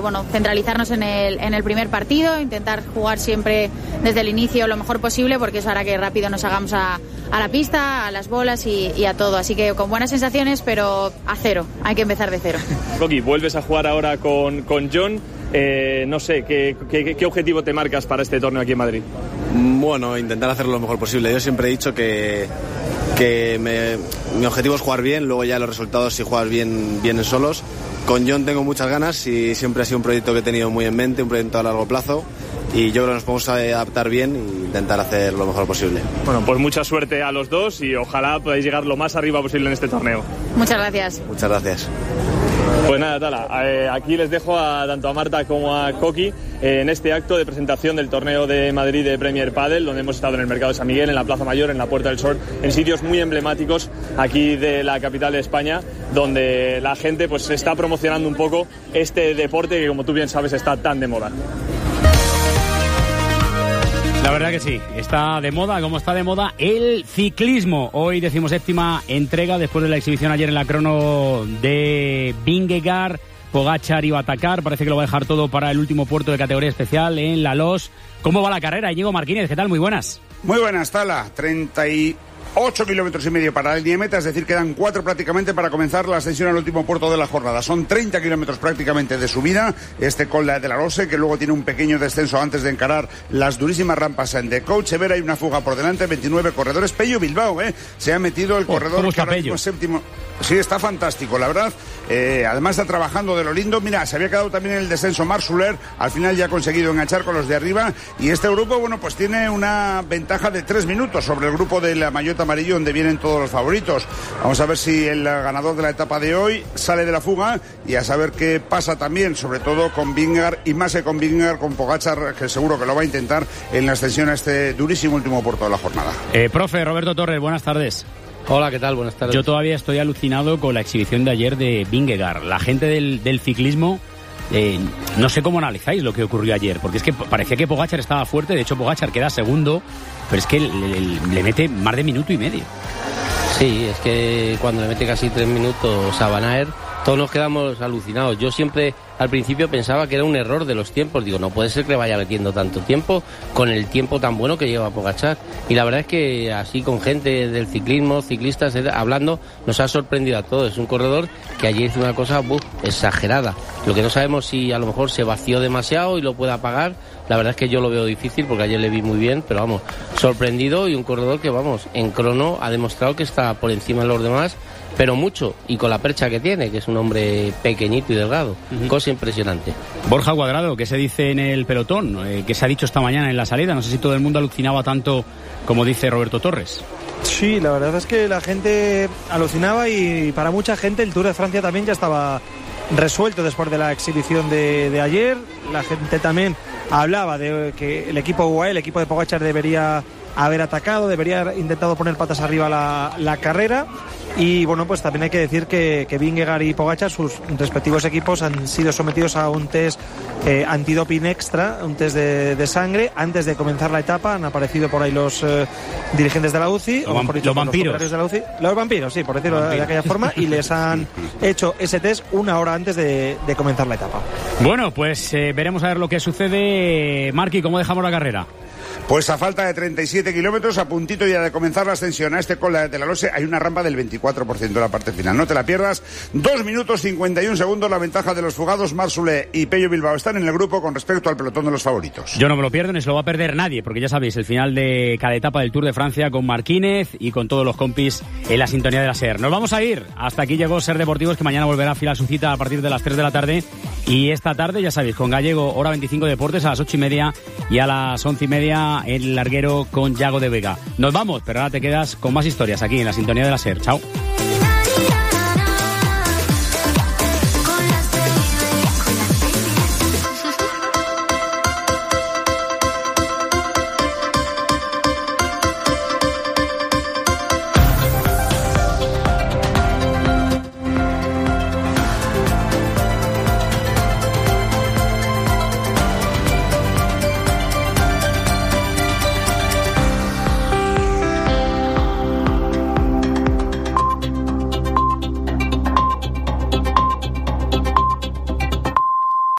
centralizarnos en el primer partido, intentar jugar siempre desde el inicio lo mejor posible, porque eso hará que rápido nos hagamos a la pista, a las bolas y a todo. Así que con buenas sensaciones, pero a cero, hay que empezar de cero. Coqui, vuelves a jugar ahora con John. No sé, ¿qué objetivo te marcas para este torneo aquí en Madrid? Bueno, intentar hacerlo lo mejor posible. Yo siempre he dicho que mi objetivo es jugar bien, luego ya los resultados, si juegas bien, vienen solos. Con John tengo muchas ganas y siempre ha sido un proyecto que he tenido muy en mente, un proyecto a largo plazo, y yo creo que nos podemos adaptar bien e intentar hacer lo mejor posible. Bueno, pues mucha suerte a los dos y ojalá podáis llegar lo más arriba posible en este torneo. Muchas gracias. Muchas gracias. Pues nada, Tala, aquí les dejo tanto a Marta como a Coqui en este acto de presentación del torneo de Madrid de Premier Padel, donde hemos estado en el Mercado de San Miguel, en la Plaza Mayor, en la Puerta del Sol, en sitios muy emblemáticos aquí de la capital de España, donde la gente pues está promocionando un poco este deporte que, como tú bien sabes, está tan de moda. La verdad que sí, está de moda, como está de moda el ciclismo. Hoy 17ª entrega, después de la exhibición ayer en la crono de Vingegaard. Pogačar iba a atacar, parece que lo va a dejar todo para el último puerto de categoría especial en La Loz. ¿Cómo va la carrera? Íñigo Marquínez, ¿qué tal? Muy buenas. Muy buenas, Tala. 38 kilómetros y medio para la línea de meta, es decir, quedan 4 prácticamente para comenzar la ascensión al último puerto de la jornada. Son 30 kilómetros prácticamente de subida, este Col de la Loze, que luego tiene un pequeño descenso antes de encarar las durísimas rampas en de Coach. Hay una fuga por delante, 29 corredores. Pello Bilbao, se ha metido el corredor que ahora mismo es séptimo. Sí, está fantástico, la verdad. Además está trabajando de lo lindo. Mira, se había quedado también en el descenso Marc Soler. Al final ya ha conseguido enganchar con los de arriba. Y este grupo, bueno, pues tiene una ventaja de 3 minutos sobre el grupo de la Maillot amarillo, donde vienen todos los favoritos. Vamos a ver si el ganador de la etapa de hoy sale de la fuga y a saber qué pasa también, sobre todo con Vingegaard, y más que con Vingegaard, con Pogačar, que seguro que lo va a intentar en la ascensión a este durísimo último puerto de la jornada. Profe Roberto Torres, buenas tardes. Hola, ¿qué tal? Buenas tardes. Yo todavía estoy alucinado con la exhibición de ayer de Vingegaard. La gente del ciclismo, no sé cómo analizáis lo que ocurrió ayer, porque es que parecía que Pogačar estaba fuerte. De hecho, Pogačar queda segundo, pero es que le mete más de minuto y medio. Sí, es que cuando le mete casi 3 minutos a Van Aert, todos nos quedamos alucinados. Yo siempre al principio pensaba que era un error de los tiempos. Digo, no puede ser que le vaya metiendo tanto tiempo con el tiempo tan bueno que lleva Pogačar. Y la verdad es que así con gente del ciclismo, ciclistas, hablando, nos ha sorprendido a todos. Es un corredor que ayer hizo una cosa exagerada. Lo que no sabemos si a lo mejor se vació demasiado y lo puede apagar. La verdad es que yo lo veo difícil porque ayer le vi muy bien, pero vamos, sorprendido, y un corredor que, vamos, en crono ha demostrado que está por encima de los demás, pero mucho, y con la percha que tiene, que es un hombre pequeñito y delgado. Cosa impresionante. Borja Cuadrado, ¿qué se dice en el pelotón? ¿Qué se ha dicho esta mañana en la salida? No sé si todo el mundo alucinaba tanto como dice Roberto Torres. Sí, la verdad es que la gente alucinaba, y para mucha gente el Tour de Francia también ya estaba resuelto después de la exhibición de ayer. La gente también hablaba de que el equipo UAE, el equipo de Pogačar, debería haber atacado, debería haber intentado poner patas arriba la carrera. Y bueno, pues también hay que decir que Vingegaard y Pogačar, sus respectivos equipos, han sido sometidos a un test antidoping extra, un test de sangre, antes de comenzar la etapa. Han aparecido por ahí los dirigentes de la UCI, los vampiros de la UCI. Los vampiros, sí, por decirlo de aquella forma, y les han hecho ese test 1 hora antes de comenzar la etapa. Bueno, pues veremos a ver lo que sucede. Marqui, ¿cómo dejamos la carrera? Pues a falta de 37 kilómetros, a puntito ya de comenzar la ascensión a este Col de la Loze, hay una rampa del 24% de la parte final. No te la pierdas. 2 minutos 51 segundos la ventaja de los fugados. Marc Soler y Pello Bilbao están en el grupo con respecto al pelotón de los favoritos. Yo no me lo pierdo, ni se lo va a perder nadie, porque ya sabéis, el final de cada etapa del Tour de Francia con Marquínez y con todos los compis en la sintonía de la SER. Nos vamos a ir. Hasta aquí llegó Ser Deportivos, que mañana volverá a afilar su cita a partir de las 3 de la tarde. Y esta tarde, ya sabéis, con Gallego, hora 25 Deportes, a las 8:30, y a las 11:30 el larguero con Yago de Vega. Nos vamos, pero ahora te quedas con más historias aquí en la sintonía de la SER. Chao.